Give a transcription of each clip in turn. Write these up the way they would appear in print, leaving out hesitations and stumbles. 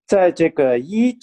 在这个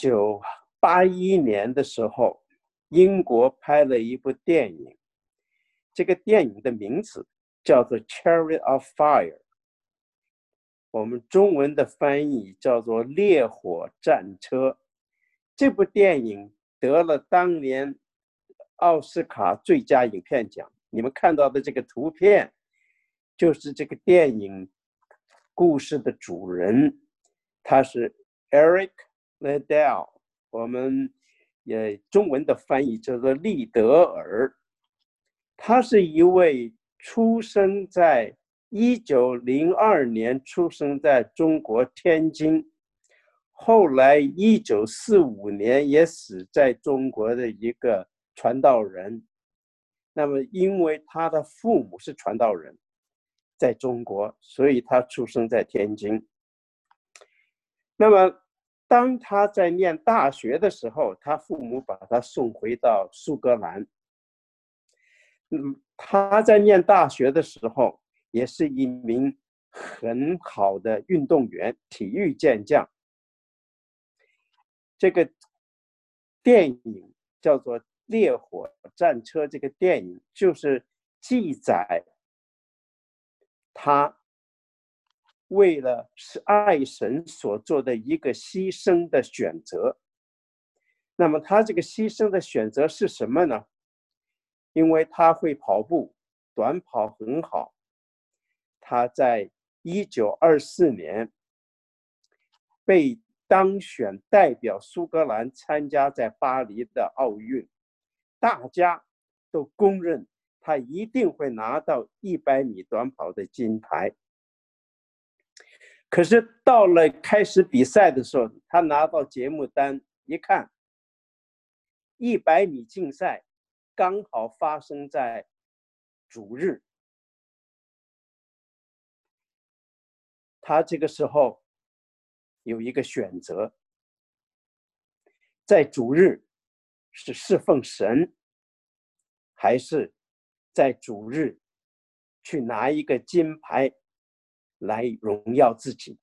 1981年的时候，英国拍了一部电影，这个电影的名字叫做《Chariot of Fire》，我们中文的翻译叫做《烈火战车》。这部电影得了当年奥斯卡最佳影片奖。你们看到的这个图片，就是这个电影故事的主人，他是 Eric Liddell， 我们中文的翻译叫做利德尔。他是一位出生在1902年出生在中国天津，后来1945年也死在中国的一个传道人。那么因为他的父母是传道人，在中国，所以他出生在天津。那么当他在念大学的时候，他父母把他送回到苏格兰。他在念大学的时候也是一名很好的运动员，体育健将。这个电影叫做《烈火战车》，这个电影就是记载他为了是爱神所做的一个牺牲的选择。那么他这个牺牲的选择是什么呢？因为他会跑步，短跑很好。他在1924年被当选代表苏格兰参加在巴黎的奥运，大家都公认他一定会拿到100米短跑的金牌。可是到了开始比赛的时候，他拿到节目单一看，100米竞赛刚好发生在主日。他这个时候有一个选择，在主日是侍奉神，还是在主日去拿一个金牌来荣耀自己？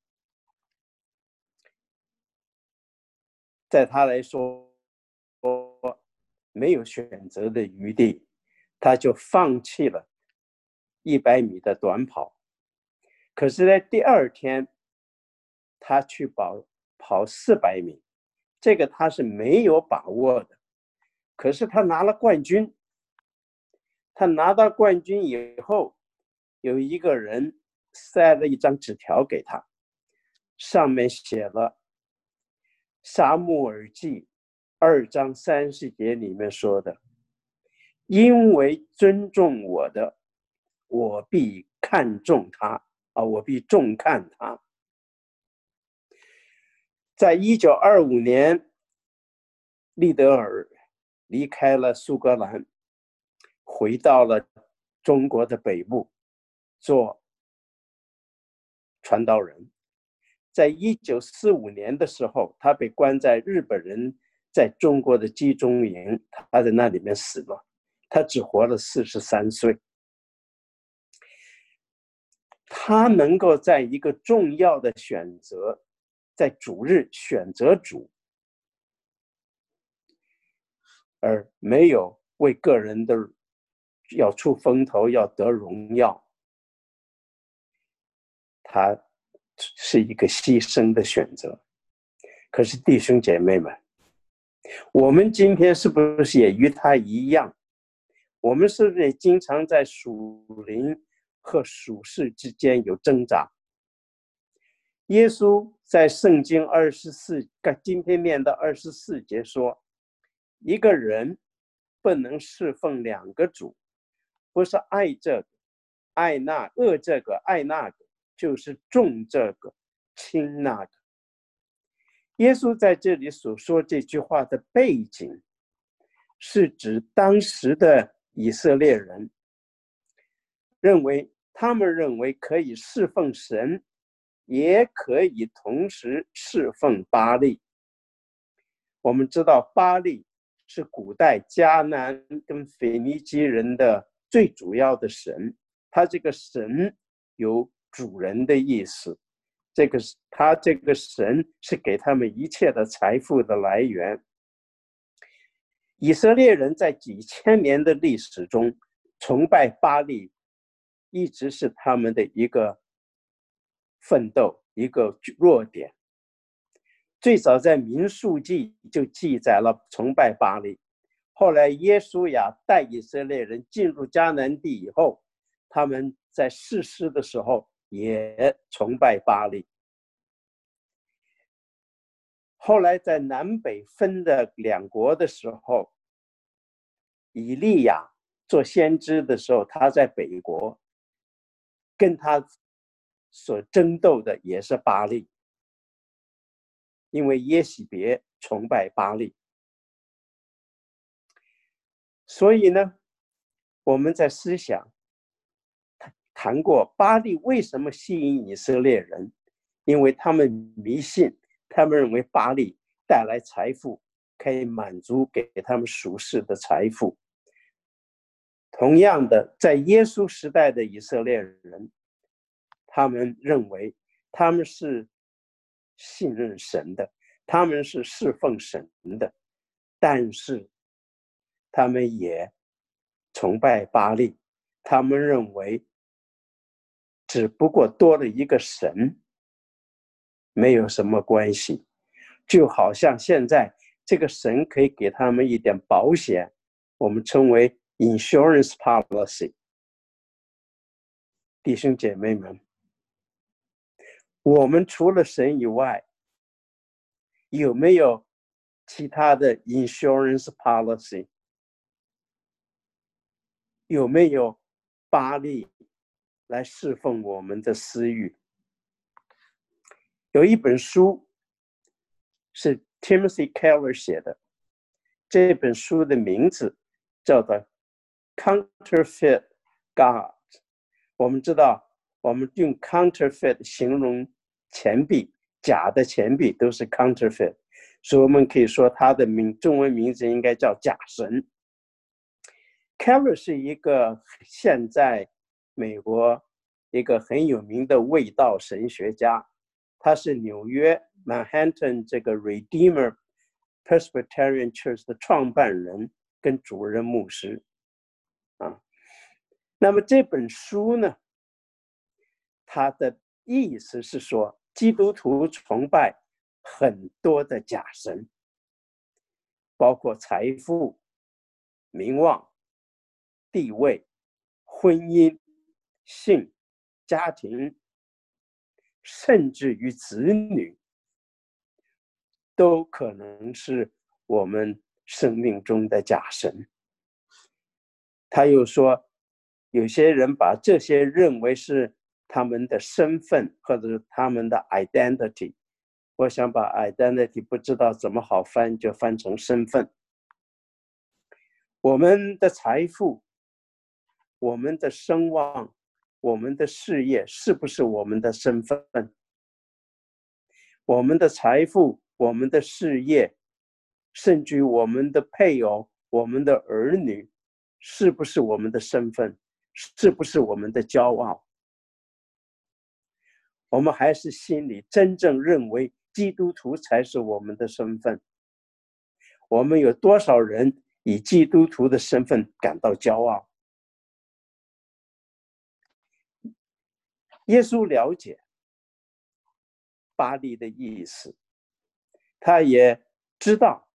在他来说没有选择的余地，他就放弃了100米的短跑。可是在第二天他去跑400米，这个他是没有把握的。可是他拿了冠军。他拿到冠军以后，有一个人塞了一张纸条给他，上面写了撒母耳记2章30节里面说的：因为尊重我的，我必看重他我必重看他。在1925年，利德尔离开了苏格兰，回到了中国的北部做传道人。在1945年的时候，他被关在日本人在中国的集中营，他在那里面死了。他只活了43岁。他能够在一个重要的选择，在主日选择主，而没有为个人的要出风头，要得荣耀，他是一个牺牲的选择。可是弟兄姐妹们，我们今天是不是也与他一样？我们是不是也经常在属灵和属世之间有挣扎？耶稣在圣经今天念的24节说，一个人不能侍奉2个主，不是爱这个爱那，恶这个爱那个，就是重这个轻那个。耶稣在这里所说这句话的背景，是指当时的以色列人他们认为可以侍奉神，也可以同时侍奉巴力。我们知道巴力是古代迦南跟腓尼基人的最主要的神，他这个神有主人的意思， 他这个神是给他们一切的财富的来源。以色列人在几千年的历史中崇拜巴力，一直是他们的一个奋斗，一个弱点。最早在民数记就记载了崇拜巴力，后来耶稣亚带以色列人进入迦南地以后，他们在士师的时候也崇拜巴力。后来在南北分的两国的时候，以利亚做先知的时候，他在北国，跟他所争斗的也是巴力，因为耶洗别崇拜巴力。所以呢，我们在思想谈过巴力为什么吸引以色列人，因为他们迷信，他们认为巴力带来财富，可以满足给他们属世的财富。同样的，在耶稣时代的以色列人，他们认为他们是信任神的，他们是侍奉神的，但是他们也崇拜巴力，他们认为只不过多了一个神，没有什么关系。就好像现在这个神可以给他们一点保险，我们称为 insurance policy。 弟兄姐妹们，我们除了神以外，有没有其他的 insurance policy？ 有没有巴力来侍奉我们的私欲？有一本书是 Timothy Keller 写的，这本书的名字叫做 Counterfeit God。 我们知道，我们用 counterfeit 形容钱币，假的钱币都是 counterfeit， 所以我们可以说它的中文名字应该叫假神。Keller 是一个现在美国一个很有名的卫道神学家，他是纽约 Manhattan 这个 Redeemer Presbyterian Church 的创办人跟主任牧师啊。那么这本书呢，它的意思是说，基督徒崇拜很多的假神，包括财富、名望、地位、婚姻、性、家庭，甚至于子女，都可能是我们生命中的假神。他又说，有些人把这些认为是他们的身份，或者是他们的 identity。 我想把 identity 不知道怎么好翻，就翻成身份。我们的财富，我们的声望，我们的事业，是不是我们的身份？我们的财富，我们的事业，甚至于我们的配偶，我们的儿女，是不是我们的身份？是不是我们的骄傲？我们还是心里真正认为基督徒才是我们的身份？我们有多少人以基督徒的身份感到骄傲？耶稣了解巴力的意思，他也知道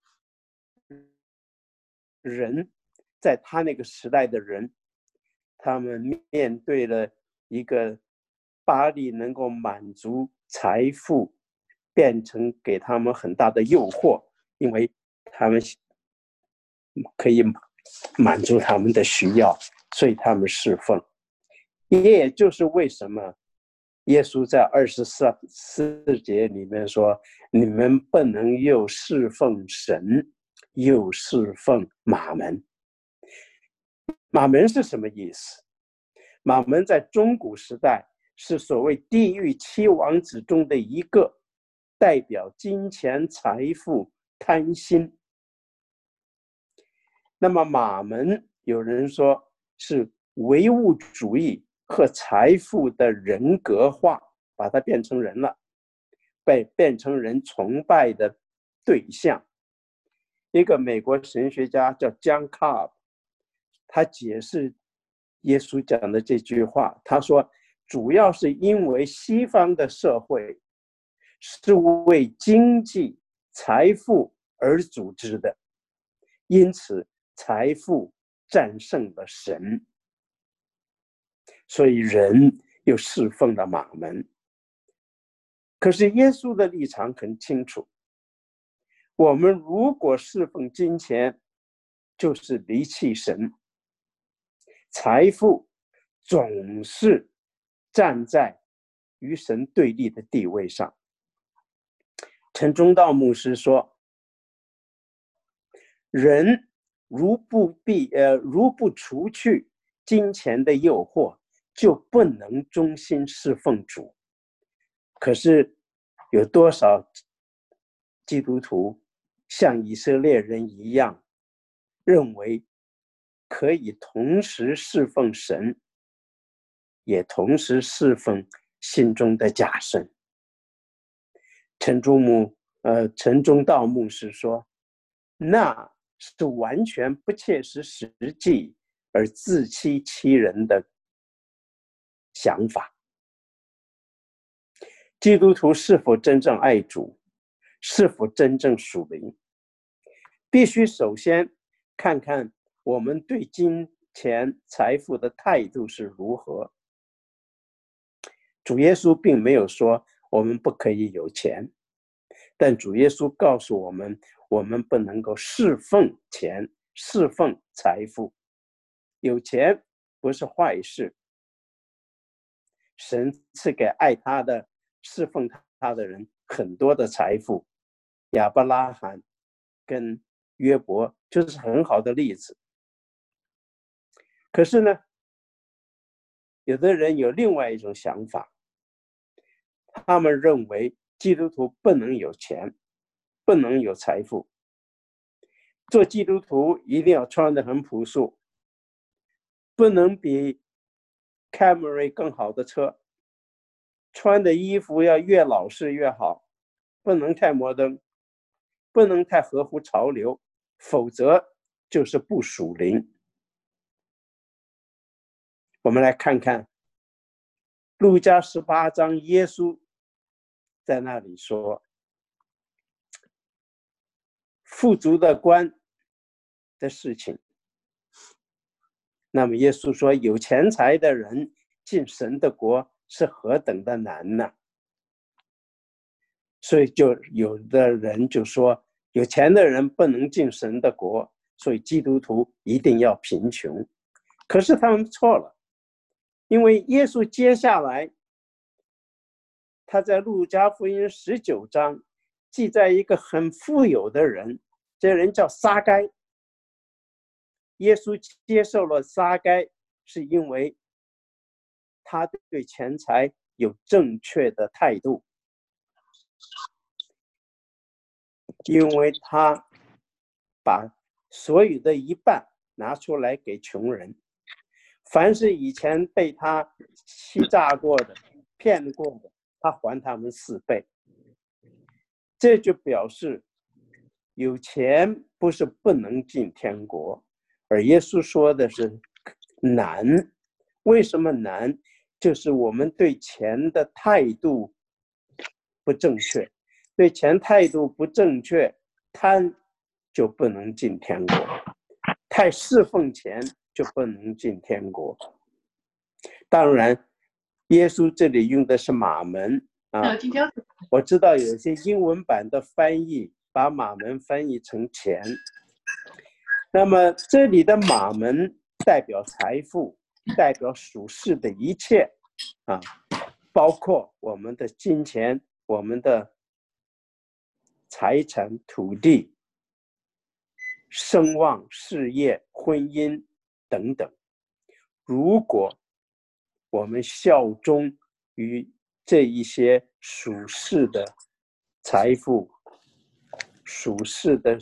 人在他那个时代的人，他们面对了一个巴力能够满足财富，变成给他们很大的诱惑，因为他们可以满足他们的需要，所以他们侍奉。也就是为什么耶稣在24节里面说，你们不能又侍奉神，又侍奉马门。马门是什么意思？马门在中古时代是所谓地狱7王子中的一个，代表金钱、财富、贪心。那么马门有人说是唯物主义和财富的人格化， 把它变成人了，变成人崇拜的对象。一个美国神学家叫 John Cobb， 他解释耶稣讲的这句话，他说主要是因为西方的社会是为经济财富而组织的，因此财富战胜了神，所以人又侍奉了马门。可是耶稣的立场很清楚，我们如果侍奉金钱，就是离弃神。财富总是站在与神对立的地位上。陈忠道牧师说，人如不除去金钱的诱惑，就不能忠心侍奉主。可是有多少基督徒像以色列人一样，认为可以同时侍奉神，也同时侍奉心中的假神。陈忠道牧师说，那是完全不切实际而自欺欺人的想法。基督徒是否真正爱主，是否真正属灵，必须首先看看我们对金钱财富的态度是如何。主耶稣并没有说我们不可以有钱，但主耶稣告诉我们，我们不能够侍奉钱，侍奉财富。有钱不是坏事，神赐给爱他的、侍奉他的人很多的财富，亚伯拉罕跟约伯就是很好的例子。可是呢，有的人有另外一种想法，他们认为基督徒不能有钱，不能有财富，做基督徒一定要穿得很朴素，不能比 Camry 更好的车，穿的衣服要越老式越好，不能太摩登，不能太合乎潮流，否则就是不属灵。我们来看看路加18章，耶稣在那里说，富足的官的事情。那么耶稣说，有钱财的人进神的国是何等的难呢？所以就有的人就说，有钱的人不能进神的国，所以基督徒一定要贫穷。可是他们错了，因为耶稣接下来他在路加福音19章记载一个很富有的人，这人叫撒该。耶稣接受了撒该，是因为他对钱财有正确的态度，因为他把所有的一半拿出来给穷人，凡是以前被他欺诈过的、骗过的，他还他们4倍。这就表示有钱不是不能进天国，而耶稣说的是难。为什么难？就是我们对钱的态度不正确，对钱态度不正确，贪就不能进天国，太侍奉钱就不能进天国。当然耶稣这里用的是马门啊，我知道有些英文版的翻译把马门翻译成钱，那么这里的马门代表财富，代表属世的一切啊，包括我们的金钱、我们的财产、土地、声望、事业、婚姻等等。如果我们效忠于这一些属世的财富、属世的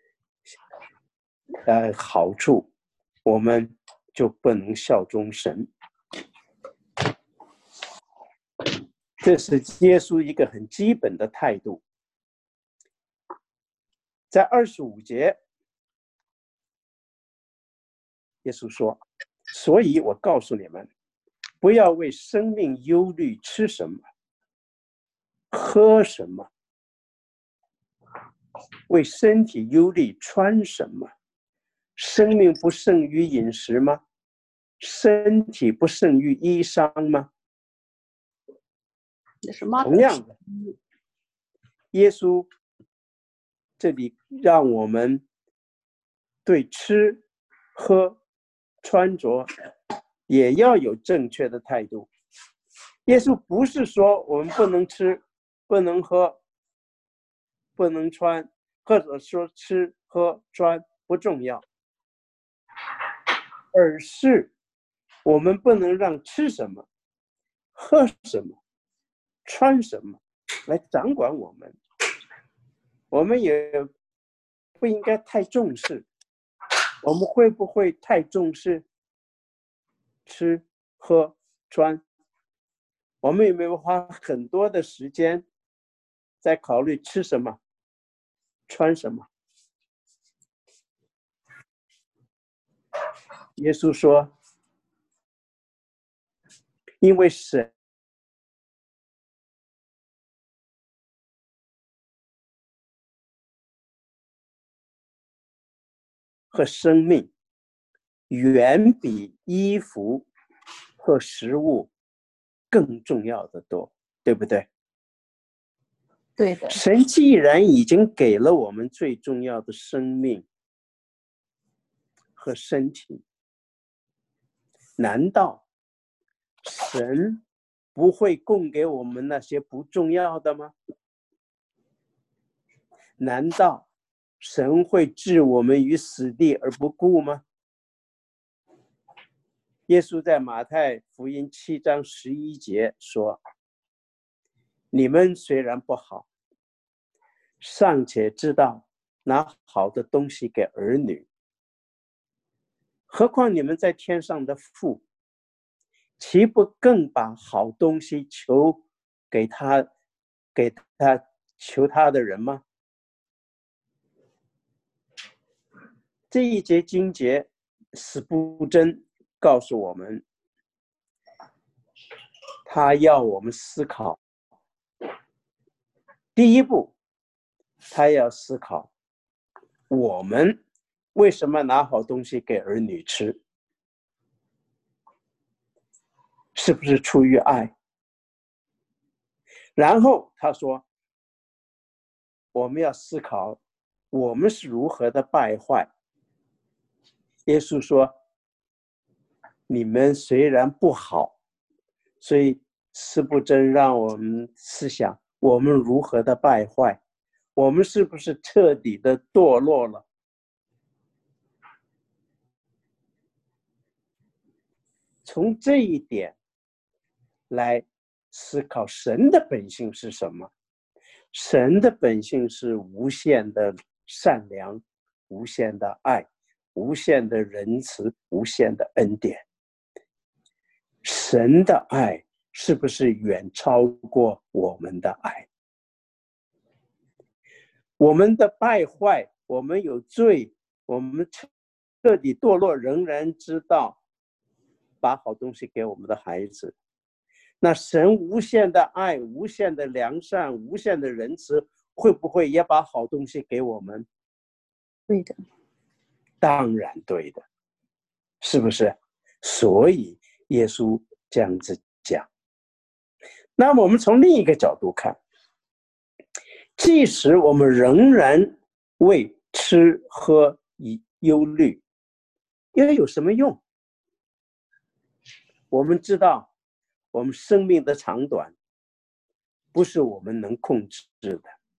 好处，我们就不能效忠神。 这是耶稣一个很基本的态度。在25节，耶稣说：“所以我告诉你们，不要为生命忧虑，吃什么，喝什么；为身体忧虑，穿什么。生命不胜于饮食吗？身体不胜于衣裳吗？”同样的，耶稣这里让我们对吃、喝、穿着也要有正确的态度。耶稣不是说我们不能吃、不能喝、不能穿，或者说吃、喝、穿不重要，而是我们不能让吃什么、喝什么、穿什么来掌管我们。我们也不应该太重视。我们会不会太重视吃、喝、穿？我们有没有花很多的时间在考虑吃什么、穿什么？耶稣说：“因为神和生命远比衣服和食物更重要的多，对不对？” 对的。 神既然已经给了我们最重要的生命和身体，难道神不会供给我们那些不重要的吗？难道神会置我们于死地而不顾吗？耶稣在马太福音7章11节说：“你们虽然不好，尚且知道拿好的东西给儿女，何况你们在天上的父，岂不更把好东西给他求他的人吗？”这一节经节，司布真告诉我们，他要我们思考。第一步，他要思考我们为什么拿好东西给儿女吃，是不是出于爱？然后他说，我们要思考我们是如何的败坏。耶稣说，你们虽然不好，所以司布真让我们思想我们如何的败坏，我们是不是彻底的堕落了？从这一点来思考神的本性是什么。神的本性是无限的善良，无限的爱，无限的仁慈，无限的恩典。神的爱是不是远超过我们的爱？我们的败坏，我们有罪，我们彻底堕落，仍然知道把好东西给我们的孩子。那神无限的爱，无限的良善，无限的仁慈，会不会也把好东西给我们？ 对的， 当然对的，是不是？所以耶稣这样子讲。那么我们从另一个角度看，即使我们仍然为吃喝忧虑，又有什么用？我们知道我们生命的长短不是我们能控制的，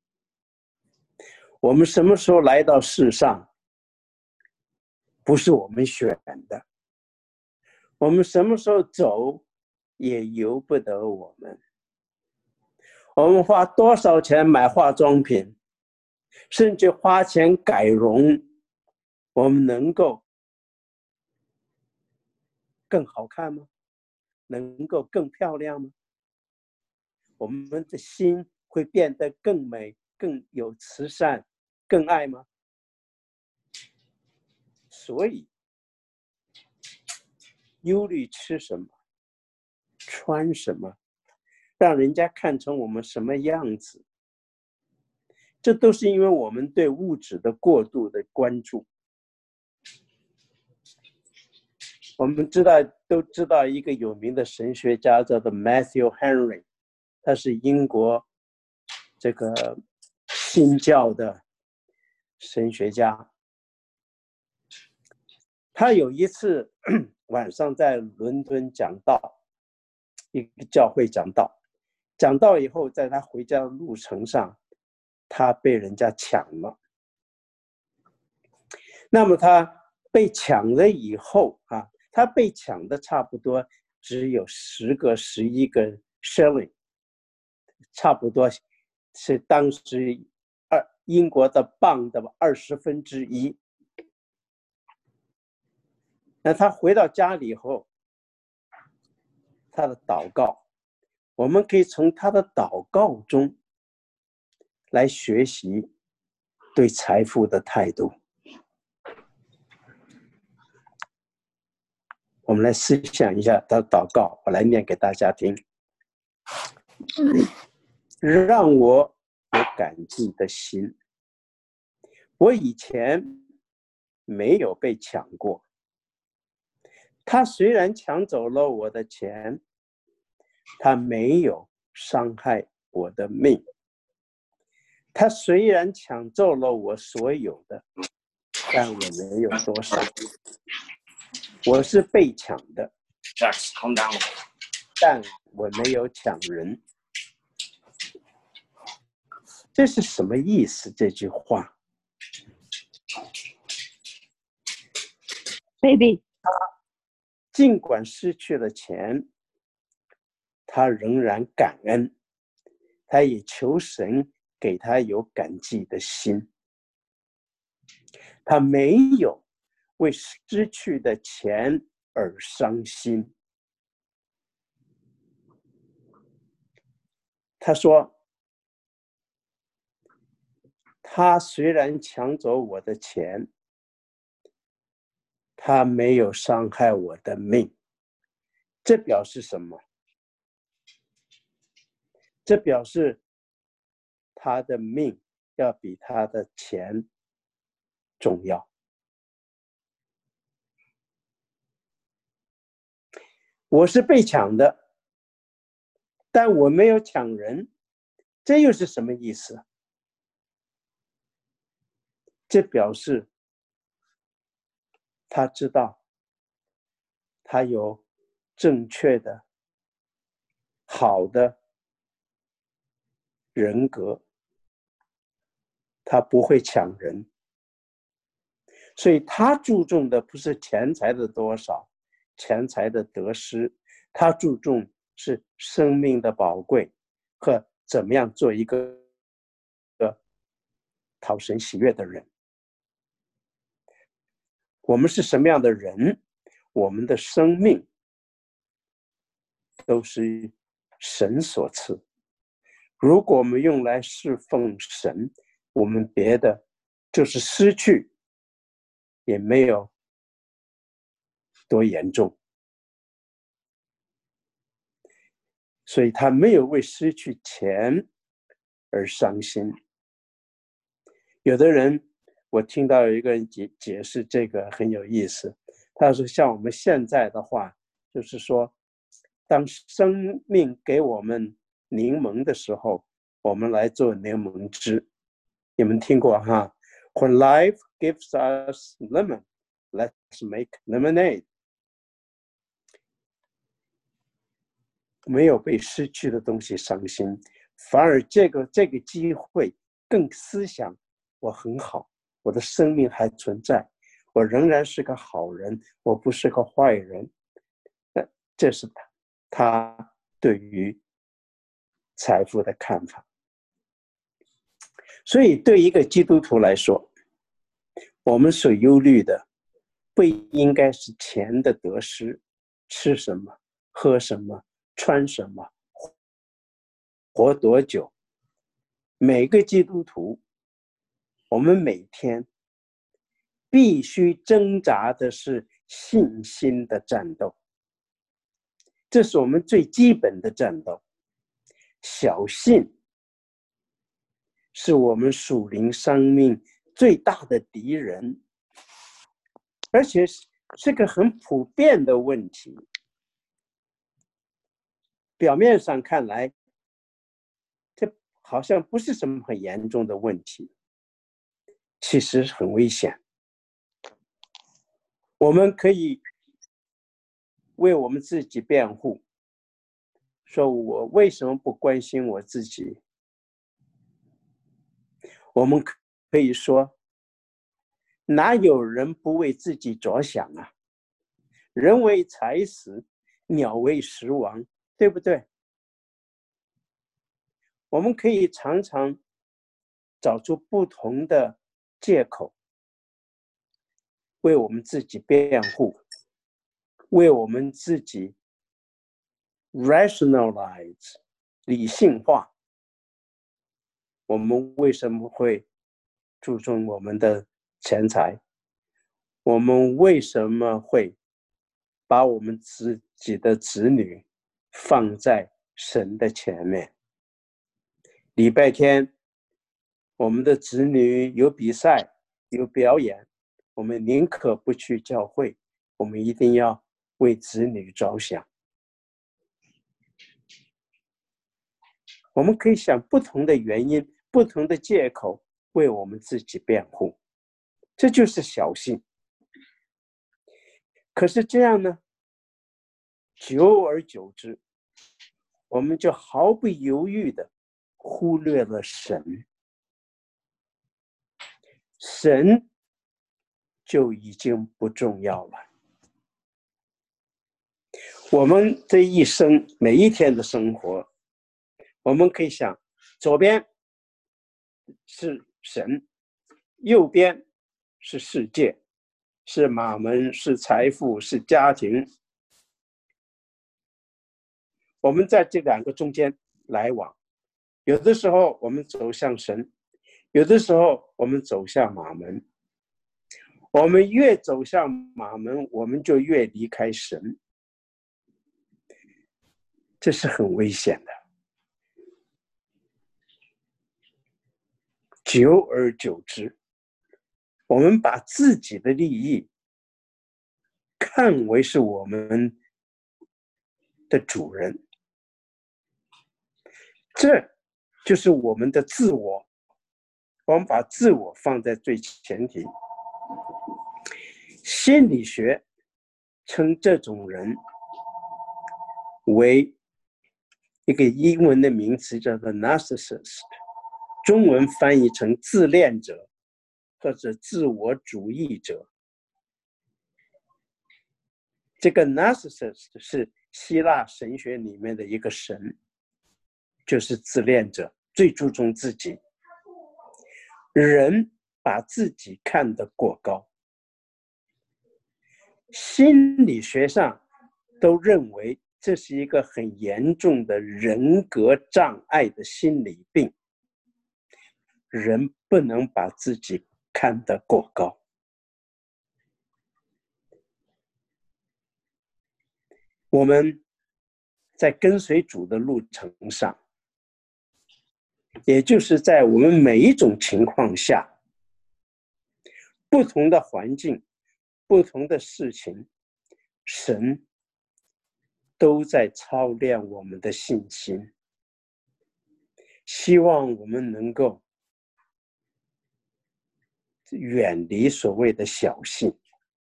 我们什么时候来到世上不是我们选的，我们什么时候走也由不得我们。我们花多少钱买化妆品，甚至花钱改容，我们能够更好看吗？能够更漂亮吗？ 我们的心会变得更美、更有慈善、更爱吗？所以，忧虑吃什么、穿什么，让人家看成我们什么样子，这都是因为我们对物质的过度的关注。我们都知道一个有名的神学家叫做 Matthew Henry， 他是英国这个新教的神学家。他有一次晚上在伦敦讲道，一个教会讲道，讲道以后，在他回家的路程上，他被人家抢了。那么他被抢了以后啊，他被抢的差不多只有10个、11个 shilling， 差不多是当时英国的镑的1/20。那他回到家里以后，他的祷告，我们可以从他的祷告中来学习对财富的态度。我们来思想一下他的祷告，我来念给大家听。让我有感激的心。我以前没有被抢过。他虽然抢走了我的钱，他没有伤害我的命。他虽然抢走了我所有的，但我没有多少。我是被抢的，但我没有抢人。这是什么意思？这句话 ，baby， 尽管失去了钱，他仍然感恩，他也求神给他有感激的心。他没有为失去的钱而伤心。他说，他虽然抢走我的钱，他没有伤害我的命。这表示什么？这表示他的命要比他的钱重要。我是被抢的，但我没有抢人，这又是什么意思？这表示他知道他有正确的、好的人格，他不会抢人，所以他注重的不是钱财的多少、钱财的得失，他注重是生命的宝贵和怎么样做一个讨神喜悦的人。我们是什么样的人，我们的生命都是神所赐。如果我们用来侍奉神，我们别的就是失去，也没有多严重。所以他没有为失去钱而伤心。有的人，我听到有一个人解释这个很有意思，他说像我们现在的话，就是说当生命给我们柠檬的时候，我们来做柠檬汁。你们听过哈？ When life gives us lemon, let's make lemonade。 没有被失去的东西伤心，反而这个机会更思想，我很好，我的生命还存在，我仍然是个好人，我不是个坏人。这是他对于财富的看法。所以对一个基督徒来说，我们所忧虑的不应该是钱的得失，吃什么、喝什么、穿什么、 活多久，每个基督徒，我们每天必须挣扎的是信心的战斗，这是我们最基本的战斗。小信是我们属灵生命最大的敌人，而且是个很普遍的问题。表面上看来，这好像不是什么很严重的问题，其实很危险。我们可以为我们自己辩护，说我为什么不关心我自己？我们可以说，哪有人不为自己着想啊？人为财死，鸟为食亡，对不对？我们可以常常找出不同的借口，为我们自己辩护，为我们自己 rationalize 理性化。我们为什么会注重我们的钱财？我们为什么会把我们自己的子女放在神的前面？礼拜天，我们的子女有比赛，有表演，我们宁可不去教会，我们一定要为子女着想。我们可以想不同的原因，不同的借口，为我们自己辩护，这就是小信。可是这样呢，久而久之，我们就毫不犹豫地忽略了神，神就已经不重要了。我们这一生每一天的生活，我们可以想，左边是神，右边是世界，是马门，是财富，是家庭。我们在这两个中间来往，有的时候我们走向神，有的时候我们走向马门。我们越走向马门，我们就越离开神，这是很危险的。久而久之，我们把自己的利益看为是我们的主人，这就是我们的自我。我们把自我放在最前提。心理学称这种人为一个英文的名词，叫做 narcissist， 中文翻译成自恋者或者自我主义者。这个 narcissist 是希腊神学里面的一个神，就是自恋者，最注重自己。人把自己看得过高，心理学上都认为这是一个很严重的人格障碍的心理病。人不能把自己看得过高。我们在跟随主的路程上，也就是在我们每一种情况下，不同的环境，不同的事情，神都在操练我们的信心，希望我们能够远离所谓的小信。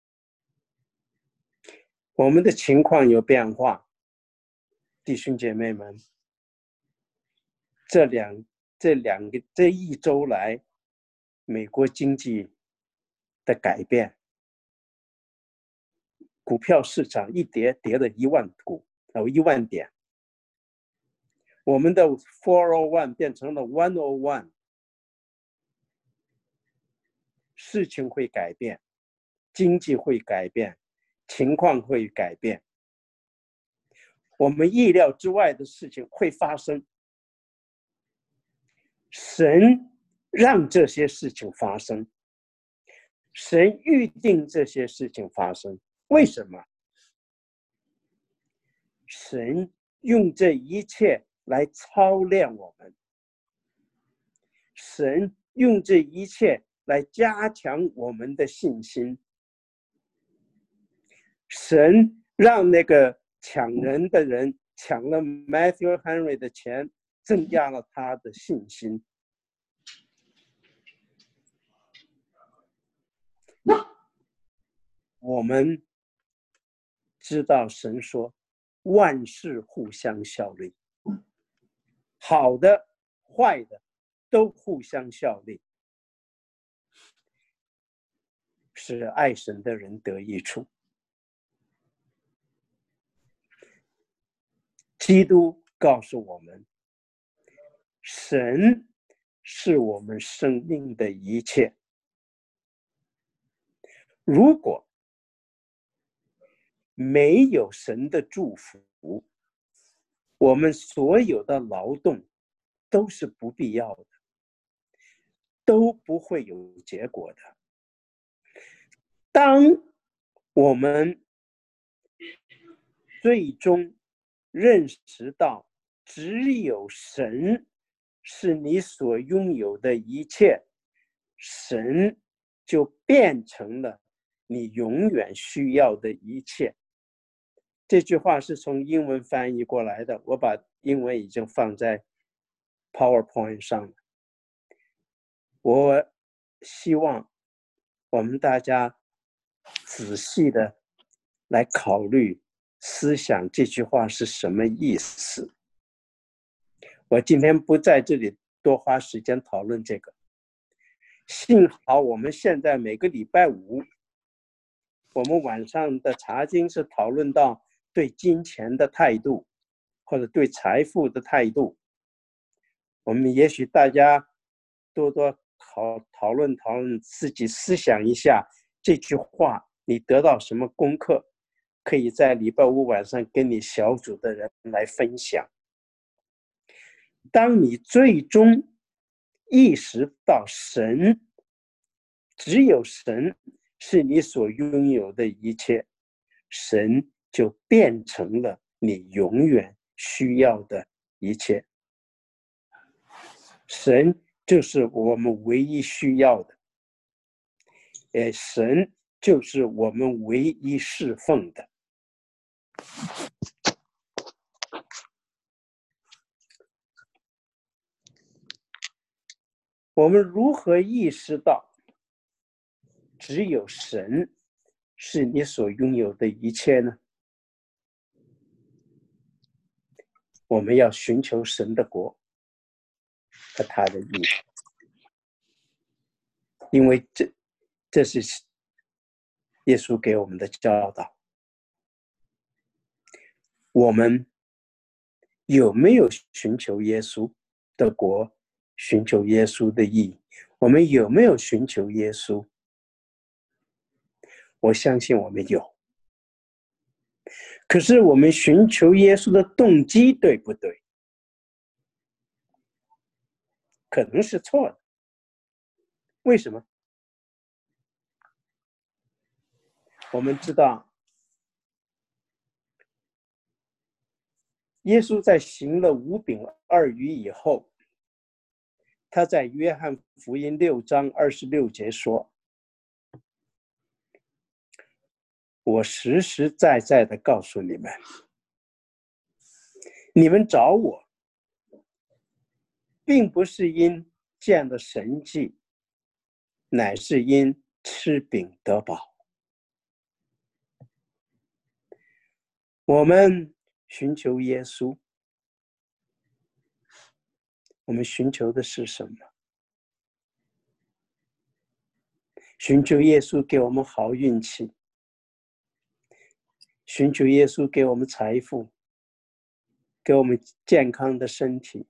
我们的情况有变化，弟兄姐妹们，这一周来，美国经济的改变，股票市场一跌了1万点，我们的401变成了101，事情会改变，经济会改变，情况会改变，我们意料之外的事情会发生。 神让这些事情发生，神预定这些事情发生。为什么？神用这一切来操练我们，神用这一切来加强我们的信心。神让那个抢人的人抢了 Matthew Henry 的钱，增加了他的信心。我们知道神说万事互相效力，好的坏的都互相效力，使爱神的人得益处。基督告诉我们，神是我们生命的一切。如果没有神的祝福，我们所有的劳动都是不必要的，都不会有结果的。当我们最终认识到只有神是你所拥有的一切，神就变成了你永远需要的一切。这句话是从英文翻译过来的，我把英文已经放在 PowerPoint 上了。我希望我们大家仔细的来考虑思想这句话是什么意思。我今天不在这里多花时间讨论这个。幸好我们现在每个礼拜五，我们晚上的查经是讨论到对金钱的态度，或者对财富的态度。我们也许大家多多讨论自己，思想一下这句话你得到什么功课，可以在礼拜五晚上跟你小组的人来分享。当你最终意识到神，只有神是你所拥有的一切，神就变成了你永远需要的一切。神就是我们唯一需要的，神就是我们唯一侍奉的。我们如何意识到只有神是你所拥有的一切呢？我们要寻求神的国和他的义，因为这是耶稣给我们的教导。我们有没有寻求耶稣的国，寻求耶稣的义？我们有没有寻求耶稣？我相信我们有。可是我们寻求耶稣的动机对不对？可能是错的。为什么？我们知道耶稣在行了5饼2鱼以后，他在约翰福音6章26节说，我实实在在的告诉你们，你们找我并不是因见了神迹，乃是因吃饼得饱。我们寻求耶稣，我们寻求的是什么？寻求耶稣给我们好运气，寻求耶稣给我们财富，给我们健康的身体。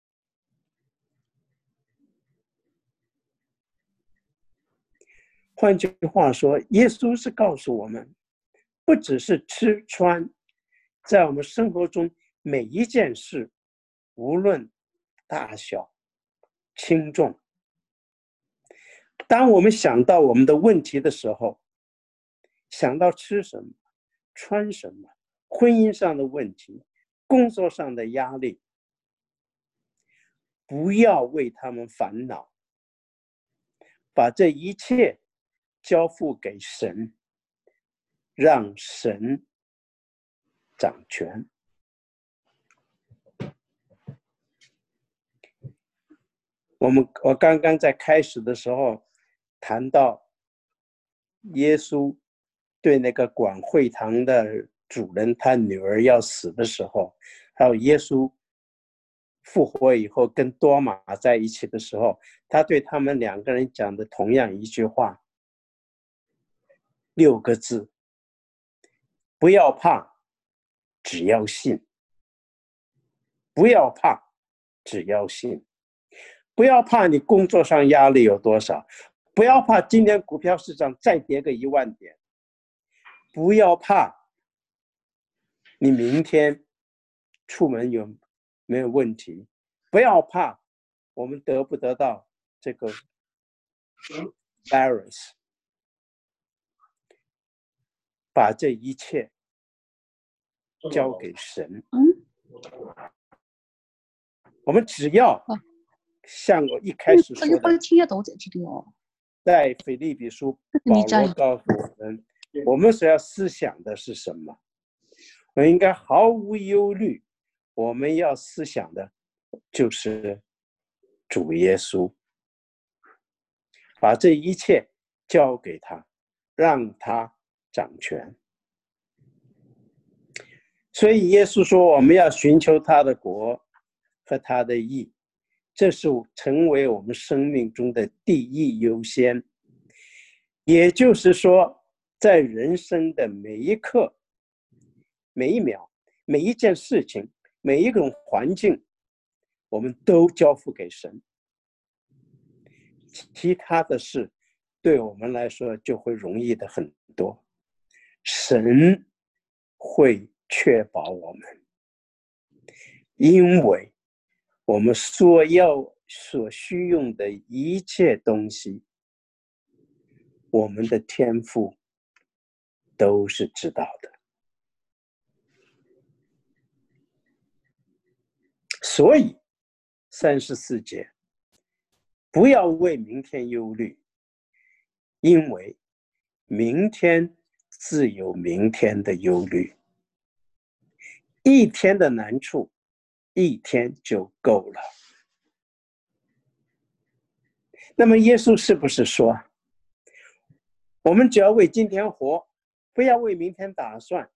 换句话说，耶稣是告诉我们，不只是吃穿，在我们生活中每一件事，无论大小， 轻重。当我们想到我们的问题的时候，想到吃什么、穿什么，婚姻上的问题、工作上的压力，不要为他们烦恼，把这一切交付给神，让神掌权。我刚刚在开始的时候谈到耶稣对那个管会堂的主人，他女儿要死的时候，还有耶稣复活以后跟多马在一起的时候，他对他们两个人讲的同样一句话，6个字：不要怕，只要信。不要怕，只要信。不要怕你工作上压力有多少，不要怕今天股票市场再跌个1万点，不要怕你明天出门有没有问题，不要怕我们得不得到这个 virus， 把这一切交给神。我们只要像我一开始说的，在腓立比书保罗告诉我们，我们所要思想的是什么？我们应该毫无忧虑，我们要思想的就是主耶稣，把这一切交给他，让他掌权。所以耶稣说，我们要寻求他的国和他的义，这是成为我们生命中的第一优先。也就是说，在人生的每一刻、每一秒、每一件事情、每一种环境，我们都交付给神。其他的事对我们来说就会容易的很多，神会确保我们，因为我们所需用的一切东西，我们的天父都是知道的。所以34节，不要为明天忧虑，因为明天自有明天的忧虑，一天的难处，一天就够了。那么耶稣是不是说，我们只要为今天活，不要为明天打算？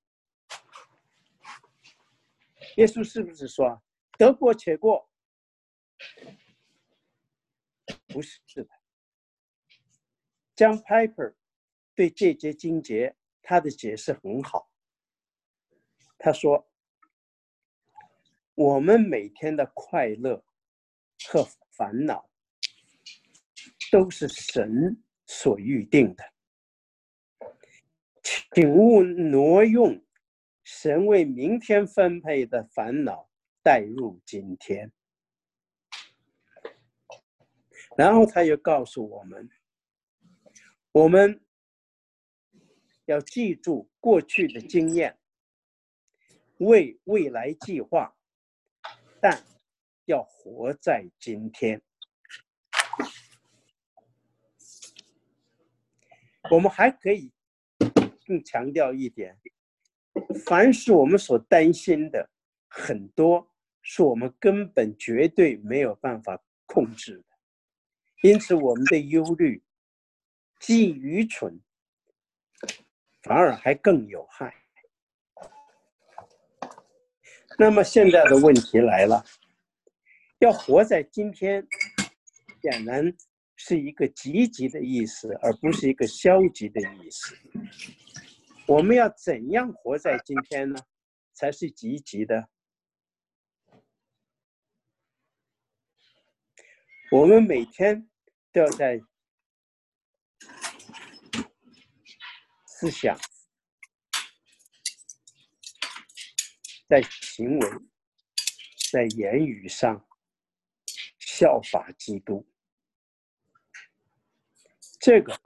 耶稣是不是说得过且过？不是的。John Piper 对这节经节他的解释很好，他说，我们每天的快乐和烦恼都是神所预定的，请勿挪用神为明天分配的烦恼带入今天。然后他又告诉我们，我们要记住过去的经验，为未来计划，但要活在今天。我们还可以更强调一点，凡是我们所担心的，很多是我们根本绝对没有办法控制的，因此我们的忧虑既愚蠢，反而还更有害。那么现在的问题来了，要活在今天，显然是一个积极的意思，而不是一个消极的意思。我们要怎样活在今天呢？才是积极的。我们每天都要在思想、在行为、在言语上效法基督。这个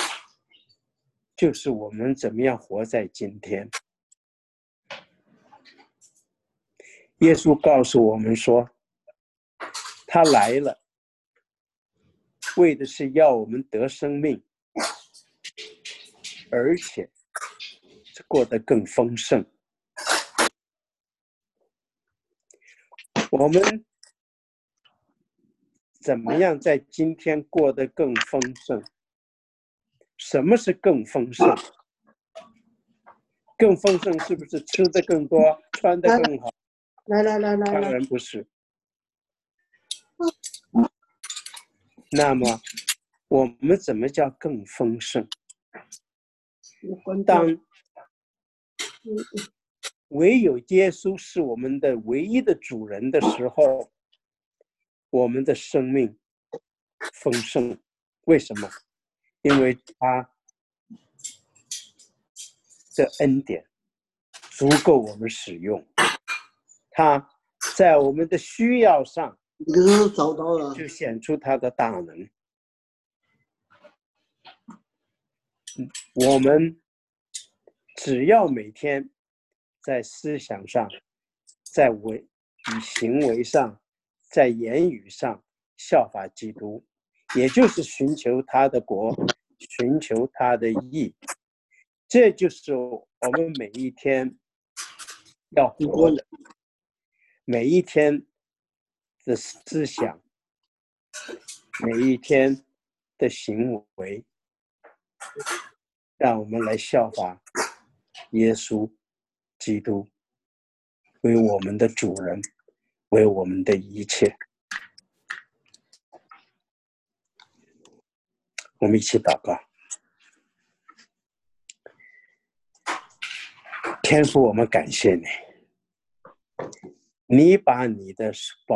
就是我们怎么样活在今天。耶稣告诉我们说，他来了，为的是要我们得生命，而且过得更丰盛。我们怎么样在今天过得更丰盛？什么是更丰盛？更丰盛是不是吃得更多，穿得更好？ 来， 当然不是。那么我们怎么叫更丰盛？当唯有耶稣是我们的唯一的主人的时候，我们的生命丰盛。为什么？因为他的恩典足够我们使用，他在我们的需要上找到了， 就显出他的大能。我们只要每天在思想上，在行为上，在言语上效法基督，也就是寻求他的国，寻求他的义，这就是我们每一天要活的，每一天的思想，每一天的行为，让我们来效法耶稣基督，为我们的主人，为我们的一切。我们一起祷告。天父，我们感谢你，你把你的宝